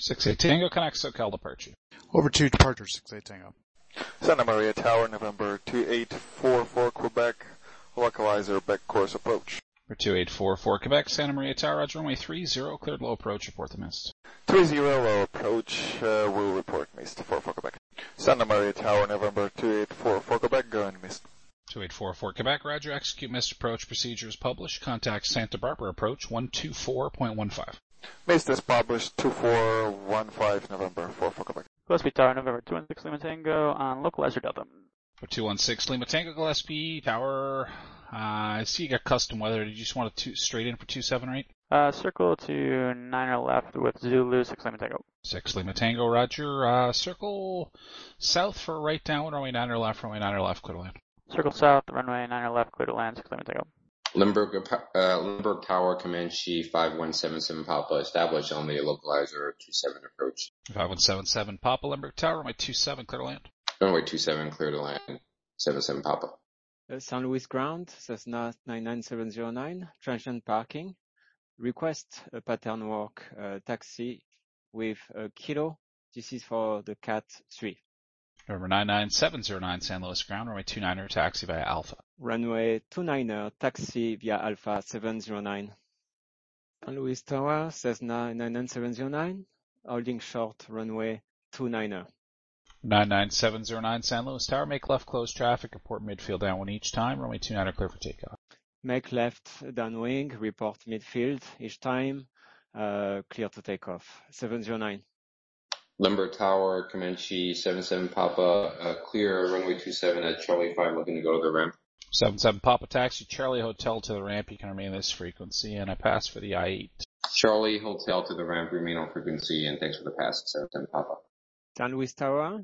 6-8 Tango connects SoCal departure. Over to departure, 6-8 Tango. Santa Maria Tower, November 2844 Quebec, localizer back course approach. For 2844 Quebec, Santa Maria Tower, Roger, runway 30, cleared low approach, report the mist. 30 low approach, will report mist, 44 Quebec. Santa Maria Tower, November 2844 Quebec, go and mist. 2844 Quebec, Roger, execute mist approach procedures published, contact Santa Barbara approach 124.15. Mist is published 2415 November 44 Quebec. Gillespie Tower, November 216 Lima Tango on localizer Delta. For 216 Lima Tango, Gillespie Tower, I see you got custom weather. Did you just want to straight in for 27 right? Circle to 9 left with Zulu, 6 Lima Tango. 6 Lima Tango, Roger. Circle south for right down, runway 9 left, clear to land. Circle south, runway 9 left, clear to land, 6 Lima Tango. Limburg Tower, Comanche 5177 Papa, established on the localizer 27 approach. 5177 Papa, Limburg Tower, runway 27, clear to land. Runway 27, clear to land, 77 Papa. San Luis ground, Cessna 99709, transient parking. Request a pattern walk taxi with a kilo. This is for the Cat 3. November 99709 San Luis ground, runway 29er, taxi via Alpha. Runway 29er, taxi via Alpha 709. San Luis Tower, Cessna 99709, holding short, runway 29er. 99709 San Luis Tower, make left close traffic, report midfield downwind each time, runway 29er, clear for takeoff. Make left downwind, report midfield each time, clear to takeoff. 709. Limburg Tower, Comanche 77 Papa, clear runway 27 at Charlie 5, looking to go to the ramp. 77 Papa taxi, Charlie Hotel to the ramp, you can remain this frequency, and I pass for the I-8. Charlie Hotel to the ramp, remain on frequency, and thanks for the pass, 77 Papa. San Luis Tower,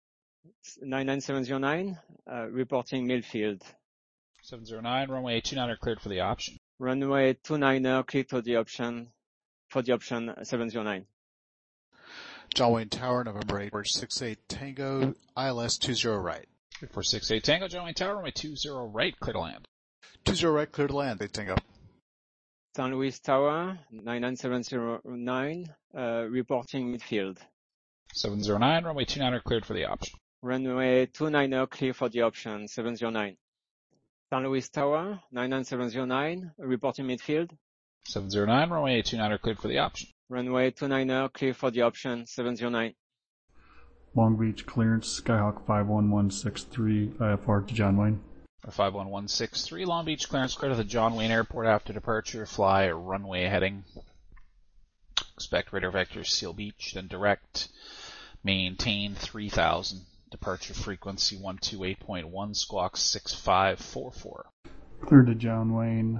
99709, reporting midfield. 709, runway 29er cleared for the option. Runway 29er cleared for the option 709. John Wayne Tower, November 8, 6-8 Tango, ILS 20 right. 468 Tango, John Wayne Tower, runway 20 right, clear to land. 20 right, clear to land, 8 Tango. San Luis Tower, 99709, reporting midfield. 709, runway 29er cleared for the option. Runway 29er clear for the option, 709. San Luis Tower, 99709, reporting midfield. 709, runway 29er cleared for the option. Runway 29er clear for the option, 709. Long Beach clearance, Skyhawk 51163, IFR to John Wayne. 51163, Long Beach clearance, clear to the John Wayne Airport after departure, fly runway heading. Expect radar vector Seal Beach, then direct, maintain 3000, departure frequency 128.1, squawk 6544. Clear to John Wayne,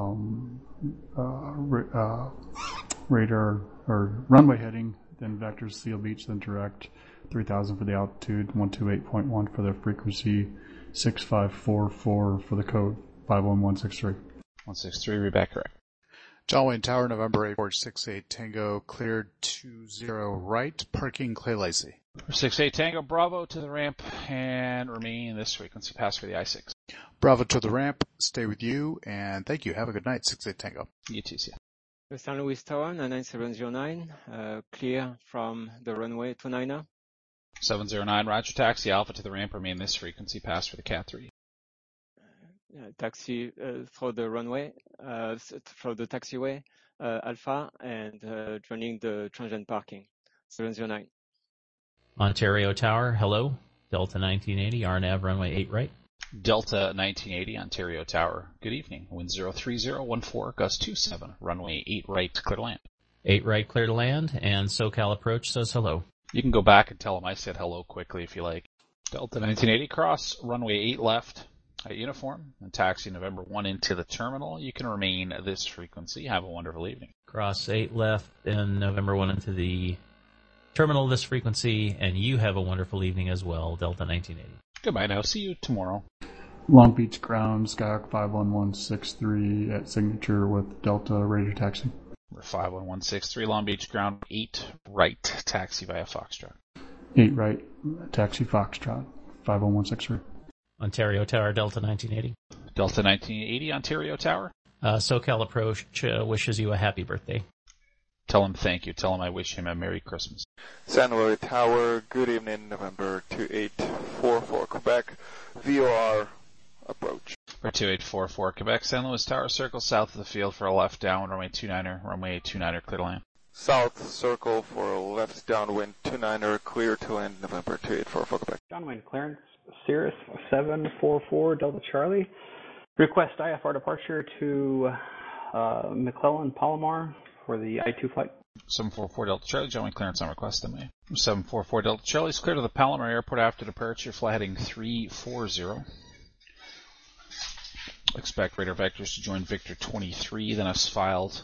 radar, or runway heading, then vector Seal Beach, then direct, 3000 for the altitude, 128.1 for the frequency, 6544 for the code, 51163. 163, read back correct. John Wayne Tower, November 8, 468 Tango, cleared 20 right, parking Clay Lacy. 468 Tango, Bravo to the ramp, and remain this frequency, pass for the I-6. Bravo to the ramp, stay with you, and thank you. Have a good night, 68 Tango. You too, see ya. San Luis Tower, 99709, clear from the runway 29er. 709, Roger, taxi Alpha to the ramp, remain this frequency, pass for the Cat 3. Taxi for the runway, for the taxiway, Alpha, and joining the transient parking, 709. Ontario Tower, hello, Delta 1980, RNAV runway 8 right. Delta 1980, Ontario Tower, good evening, wind 03014, gust 27, runway 8 right, clear to land. 8 right, clear to land, and SoCal approach says hello. You can go back and tell them I said hello quickly if you like. Delta 1980, cross, runway 8 left, at uniform, and taxi November 1 into the terminal. You can remain this frequency. Have a wonderful evening. Cross 8 left, and November 1 into the terminal this frequency, and you have a wonderful evening as well, Delta 1980. Goodbye now. See you tomorrow. Long Beach ground, Skyhawk 51163 at signature with Delta radar taxi. 51163, Long Beach ground, 8 right, taxi via Foxtrot. 8 right, taxi Foxtrot, 51163. Ontario Tower, Delta 1980. Delta 1980, Ontario Tower. SoCal approach wishes you a happy birthday. Tell him thank you. Tell him I wish him a Merry Christmas. San Luis Tower, good evening, November 2844 Quebec. VOR, approach. For 2844 Quebec, San Luis Tower, circle south of the field for a left down, runway 29er, clear to land. South circle for a left downwind 29er, clear to land, November 2844 Quebec. Downwind clearance, Cirrus 744 Delta Charlie. Request IFR departure to McClellan Palomar for the I-2 flight. 744 Delta Charlie, downwind clearance on request, MA. 744 Delta Charlie is clear to the Palomar Airport after departure, fly heading 340. Expect radar vectors to join Victor 23, then as filed.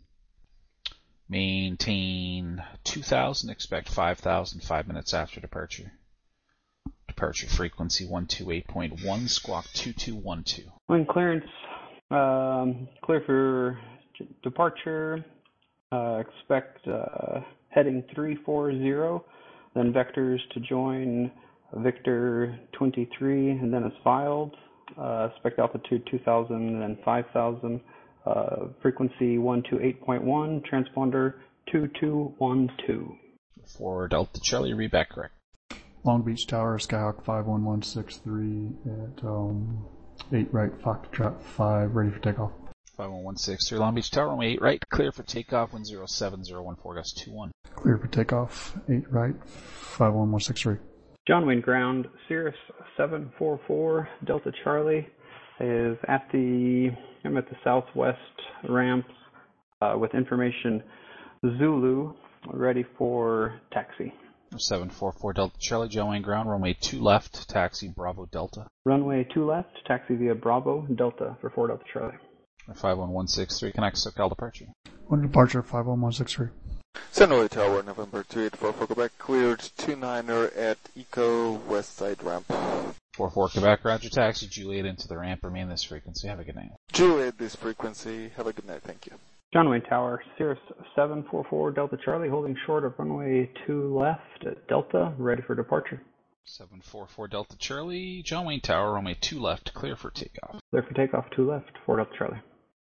Maintain 2,000, expect 5,000 5 minutes after departure. Departure frequency 128.1, squawk 2212. Wind clearance, clear for departure. Expect heading 340, then vectors to join Victor 23, and then as filed. Expect altitude 2,000 and then 5,000. Frequency 128.1, transponder 2212. For Delta Charlie, read back correct. Long Beach Tower, Skyhawk 51163 at 8 right, Foxtrot 5, ready for takeoff. 51163 Long Beach Tower, runway 8 right, clear for takeoff, wind 07014, gust 21. Clear for takeoff, 8 right, 51163. John Wayne ground, Cirrus 744 Delta Charlie is I'm at the southwest ramps with information Zulu, ready for taxi. 744 Delta Charlie, John Wayne ground, runway 2 left, taxi Bravo Delta. Runway 2 left, taxi via Bravo Delta for 4 Delta Charlie. 51163, connect SoCal departure. One departure, 51163. San Luis Tower, November 2844 Quebec, cleared 29er at Eco West Side Ramp. 44 Quebec, roger taxi, Juliet into the ramp, remain this frequency, have a good night. Juliet, this frequency, have a good night, thank you. John Wayne Tower, Cirrus 744 Delta Charlie, holding short of runway 2 left at Delta, ready for departure. 744 Delta Charlie, John Wayne Tower, runway 2 left, clear for takeoff. Clear for takeoff, 2 left, 4 Delta Charlie.